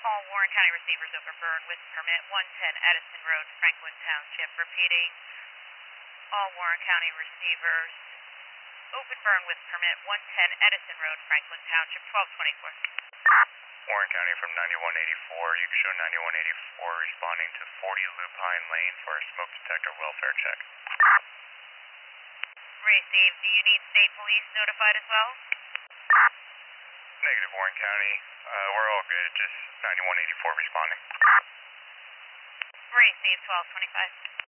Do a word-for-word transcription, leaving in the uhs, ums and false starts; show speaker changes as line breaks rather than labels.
All Warren County receivers open burn with permit one ten Edison Road, Franklin Township. Repeating, all Warren County receivers open burn with permit one ten Edison Road, Franklin Township, twelve twenty-four.
Warren County from ninety-one eighty-four, you can show ninety-one eighty-four responding to forty Lupine Lane for a smoke detector welfare check.
Received. Do you need state police notified as well?
Negative, Warren County. Uh, we're all good, just ninety-one eighty-four responding.
Received, twelve twenty-five.